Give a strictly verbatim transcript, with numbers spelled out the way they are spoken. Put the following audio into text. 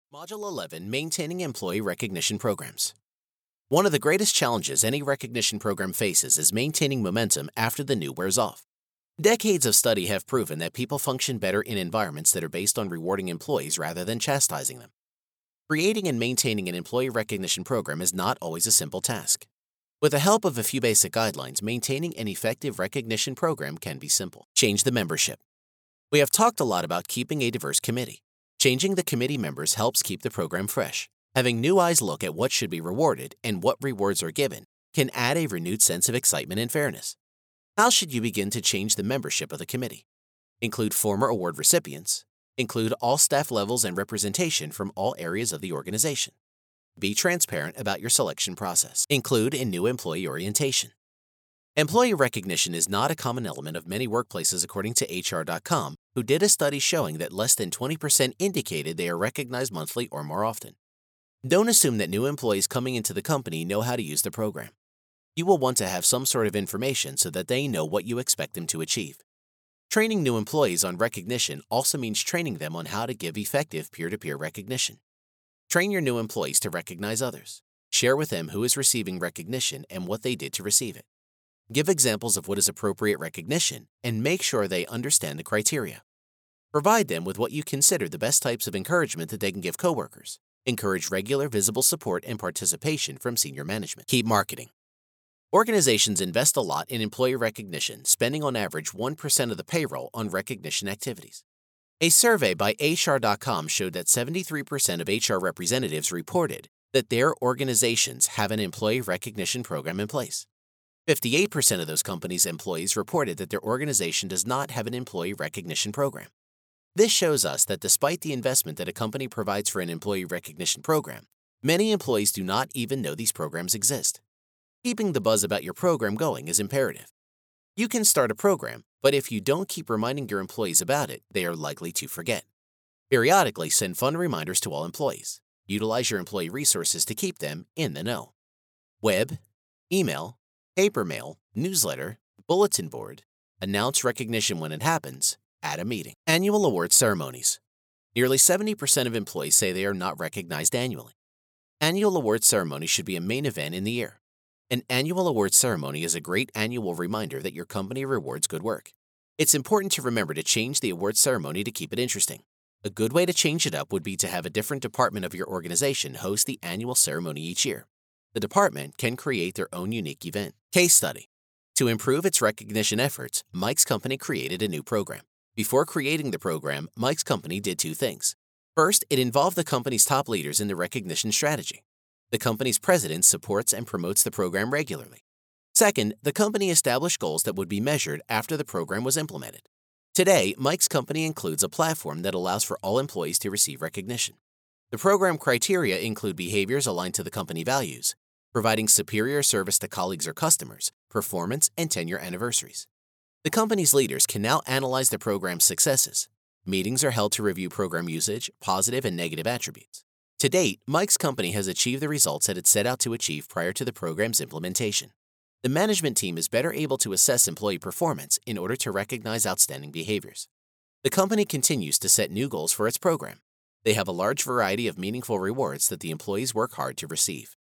Module eleven, Maintaining Employee Recognition Programs. One of the greatest challenges any recognition program faces is maintaining momentum after the new wears off. Decades of study have proven that people function better in environments that are based on rewarding employees rather than chastising them. Creating and maintaining an employee recognition program is not always a simple task. With the help of a few basic guidelines, maintaining an effective recognition program can be simple. Change the membership. We have talked a lot about keeping a diverse committee. Changing the committee members helps keep the program fresh. Having new eyes look at what should be rewarded and what rewards are given can add a renewed sense of excitement and fairness. How should you begin to change the membership of the committee? Include former award recipients. Include all staff levels and representation from all areas of the organization. Be transparent about your selection process. Include in new employee orientation. Employee recognition is not a common element of many workplaces according to H R dot com, who did a study showing that less than twenty percent indicated they are recognized monthly or more often. Don't assume that new employees coming into the company know how to use the program. You will want to have some sort of information so that they know what you expect them to achieve. Training new employees on recognition also means training them on how to give effective peer-to-peer recognition. Train your new employees to recognize others. Share with them who is receiving recognition and what they did to receive it. Give examples of what is appropriate recognition and make sure they understand the criteria. Provide them with what you consider the best types of encouragement that they can give coworkers. Encourage regular visible support and participation from senior management. Keep marketing. Organizations invest a lot in employee recognition, spending on average one percent of the payroll on recognition activities. A survey by H R dot com showed that seventy-three percent of H R representatives reported that their organizations have an employee recognition program in place. fifty-eight percent of those companies' employees reported that their organization does not have an employee recognition program. This shows us that despite the investment that a company provides for an employee recognition program, many employees do not even know these programs exist. Keeping the buzz about your program going is imperative. You can start a program, but if you don't keep reminding your employees about it, they are likely to forget. Periodically, send fun reminders to all employees. Utilize your employee resources to keep them in the know. Web, email, paper mail, newsletter, bulletin board, announce recognition when it happens, at a meeting. Annual award ceremonies. Nearly seventy percent of employees say they are not recognized annually. Annual award ceremony should be a main event in the year. An annual award ceremony is a great annual reminder that your company rewards good work. It's important to remember to change the award ceremony to keep it interesting. A good way to change it up would be to have a different department of your organization host the annual ceremony each year. The department can create their own unique event. Case study. To improve its recognition efforts, Mike's company created a new program. Before creating the program, Mike's company did two things. First, it involved the company's top leaders in the recognition strategy. The company's president supports and promotes the program regularly. Second, the company established goals that would be measured after the program was implemented. Today, Mike's company includes a platform that allows for all employees to receive recognition. The program criteria include behaviors aligned to the company values, providing superior service to colleagues or customers, performance, and tenure anniversaries. The company's leaders can now analyze the program's successes. Meetings are held to review program usage, positive and negative attributes. To date, Mike's company has achieved the results that it set out to achieve prior to the program's implementation. The management team is better able to assess employee performance in order to recognize outstanding behaviors. The company continues to set new goals for its program. They have a large variety of meaningful rewards that the employees work hard to receive.